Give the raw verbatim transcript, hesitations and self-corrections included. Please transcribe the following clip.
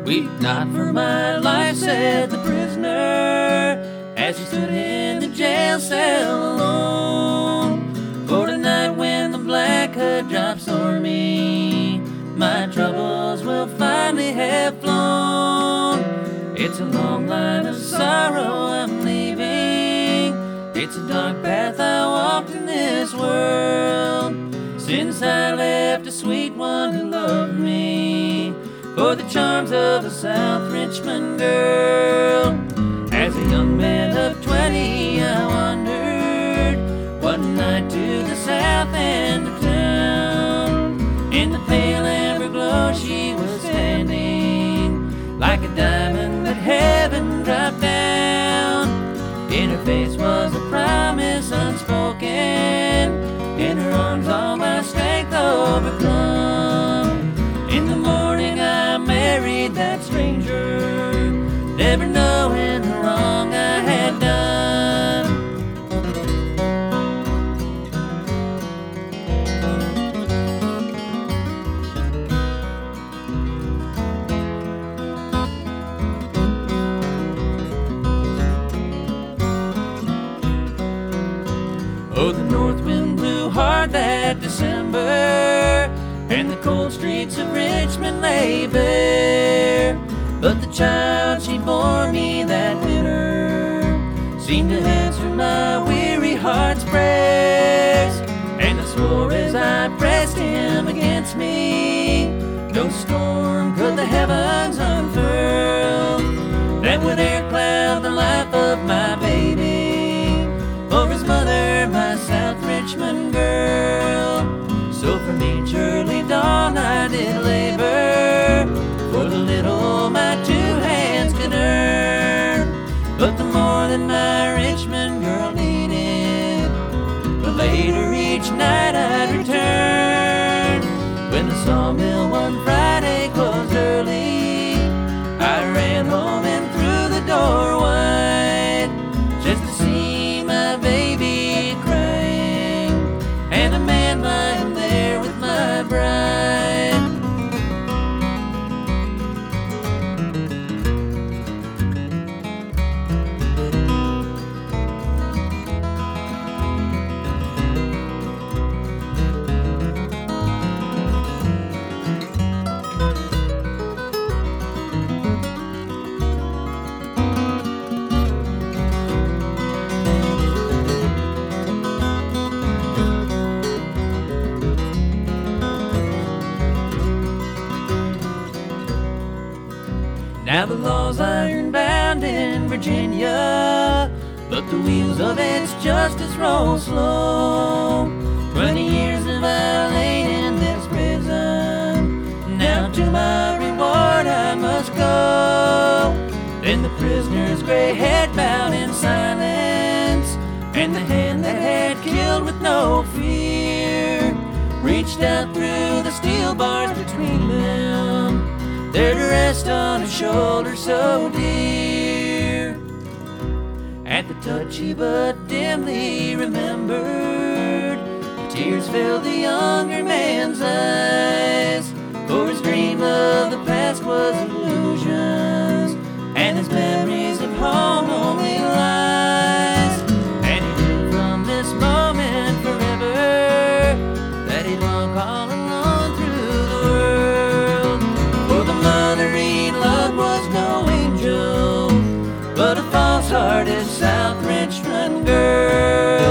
Weep not for my life, said the prisoner, as he stood in the jail cell alone. For tonight when the black hood drops o'er me, my troubles will finally have flown. It's a long line of sorrow I'm leaving. It's a dark path I walked in this world, since I left a sweet one who loved me for the charms of a South Richmond girl. As a young man of twenty, I wandered one night to the south end of town. In the pale amber glow she was standing, like a diamond that heaven dropped down. In her face was a promise unspoken, in her arms all my strength overcome. In the morning I married that stranger, never knowing the wrong I had done. Oh, the north wind blew hard that December, and the cold streets of Richmond lay bare. But the child she bore me that winter seemed to answer my weary heart's prayers. And I swore as I pressed him against me, no storm could the heavens unfurl that would e'er cloud the life of my baby, for his mother, my South Richmond girl. So from each early dawn I did labor for the little my two hands could earn. But the more than my Richmond girl needed, the later each night I'd return. When the sawmill one Friday closed early, I ran home and threw the door wide, just to see my baby crying and a man lying there with my bride. Now the law's iron-bound in Virginia, but the wheels of its justice roll slow. Twenty years have I laid in this prison, now to my reward I must go. Then the prisoner's gray head bowed in silence, and the hand that had killed with no fear reached out through the steel bars between them, there to rest on a shoulder so dear. At the touch he but dimly remembered, the tears filled the younger man's eyes, for his dream of the past was illusions, and his memories of home only lies. And he knew from this moment forever that he'd walk all alone through the world. For the mother he loved was no angel, but a false-hearted South Richmond girl.